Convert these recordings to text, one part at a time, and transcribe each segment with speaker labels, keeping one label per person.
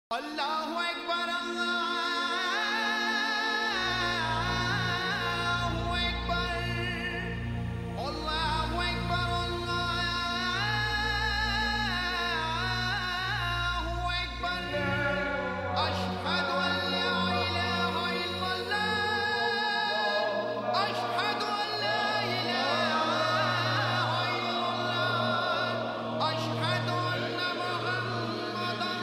Speaker 1: अल्लाहु अकबर अल्लाहु अकबर अल्लाहु अकबर अशहदु अल्ला इलाहा इल्लल्लाह अशहदु अल्ला इलाहा इल्लल्लाह अशहदु अन्ना मुहम्मदन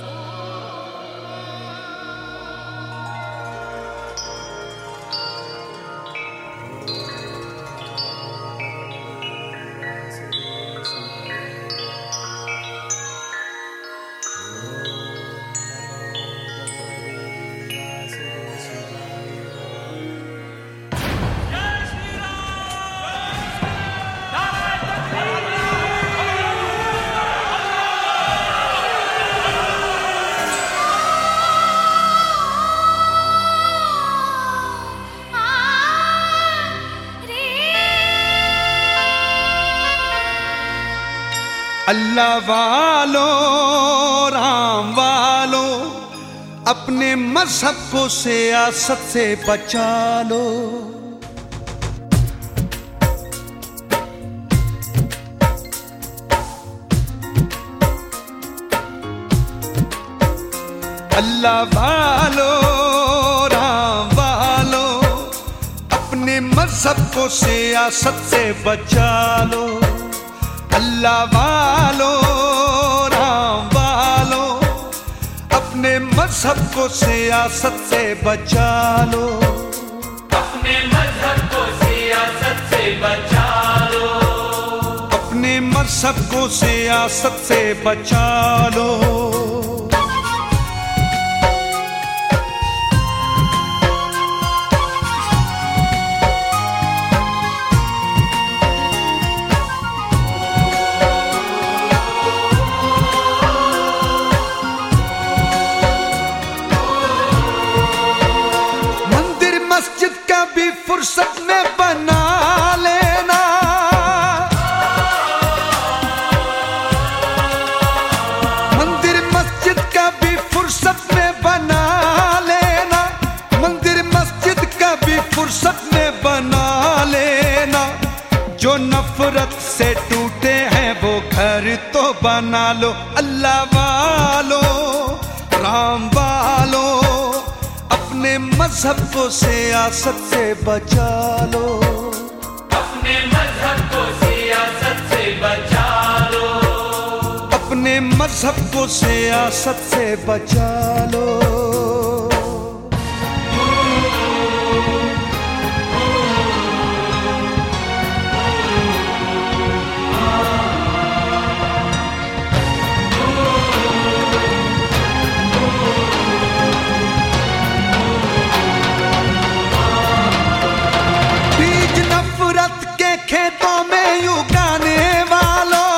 Speaker 2: अल्लाह वालों राम वालों अपने मजहब को सियासत से बचा लो। अल्लाह वालों राम वालों अपने मजहब को सियासत से बचा लो। अल्लाह वालों राम वालों अपने मजहब को सियासत से बचा लो।
Speaker 3: अपने मजहब को सियासत से बचा लो।
Speaker 2: अपने मजहब को सियासत से बचा लो। मस्जिद का भी फुर्सत में बना लेना। मंदिर मस्जिद का भी फुर्सत में बना लेना। मंदिर मस्जिद का भी फुर्सत में बना लेना। जो नफरत से टूटे हैं वो घर तो बना लो। अल्लाह वालों राम वालों अपने मजहब को सियासत से बचा लो।
Speaker 3: अपने मजहब को सियासत से बचा लो।
Speaker 2: अपने मजहब को सियासत से बचा लो। खेतों में उगाने वालों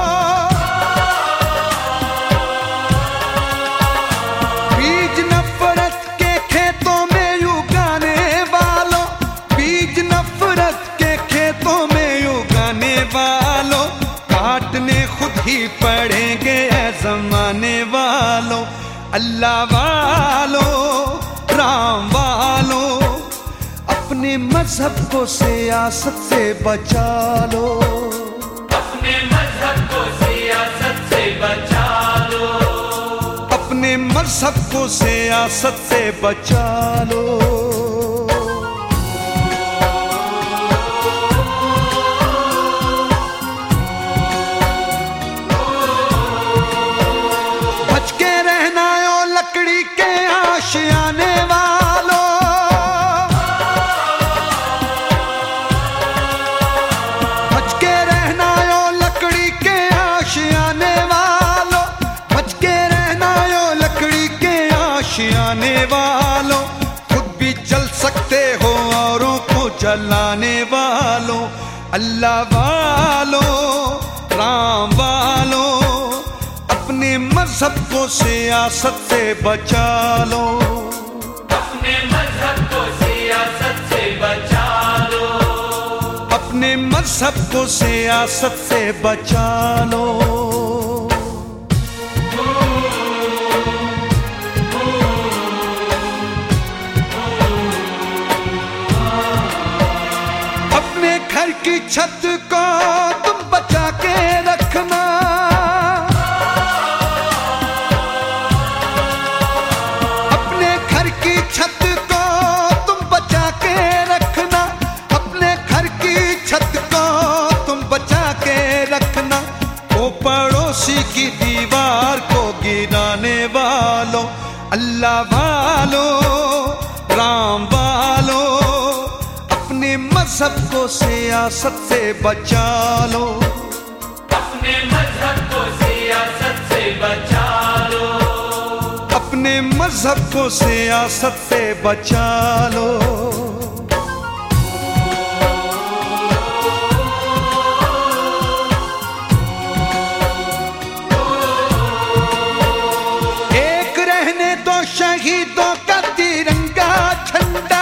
Speaker 2: बीज नफरत के खेतों में उगाने वालों बीज नफरत के खेतों में उगाने वालों काटने खुद ही पड़ेंगे ऐ जमाने वालों। अल्लाह वालों राम वालों अपने मजहब को सियासत से बचा लो।
Speaker 3: अपने मजहब को सियासत से बचा लो।
Speaker 2: अपने मजहब को सियासत से बचा लो। बच के रहना ओ लकड़ी के आशियाने वालों। आने वालों खुद भी जल सकते हो औरों को जलाने वालों। अल्लाह वालों राम वालों अपने मजहब को सियासत से बचा लो।
Speaker 3: अपने मजहब को सियासत से बचा लो।
Speaker 2: अपने मजहब को सियासत से बचा लो। अल्लाह वालों, राम वालों, अपने मजहब को सियासत से बचा लो,
Speaker 3: अपने मजहब को सियासत से बचा लो,
Speaker 2: अपने मजहब को सियासत से बचा लो। एक रहने दो शहीदों का तिरंगा झंडा,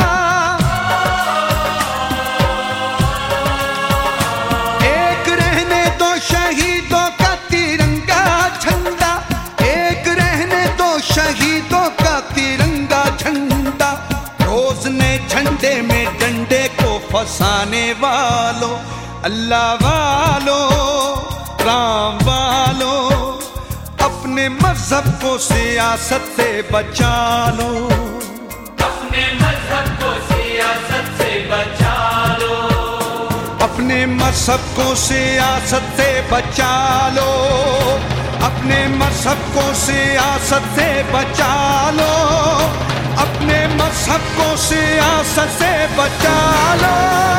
Speaker 2: एक रहने दो शहीदों का तिरंगा झंडा, एक रहने दो शहीदों का तिरंगा झंडा। रोज नए झंडे में डंडे को फंसाने वालों, अल्लाह वालों, राम वालों, अपने मजहब को सियासत से बचा लो,
Speaker 3: अपने मजहब को सियासत से बचा लो,
Speaker 2: अपने मजहब को सियासत से बचा लो, अपने मजहब को सियासत से बचा लो, अपने मजहब को सियासत से बचा लो।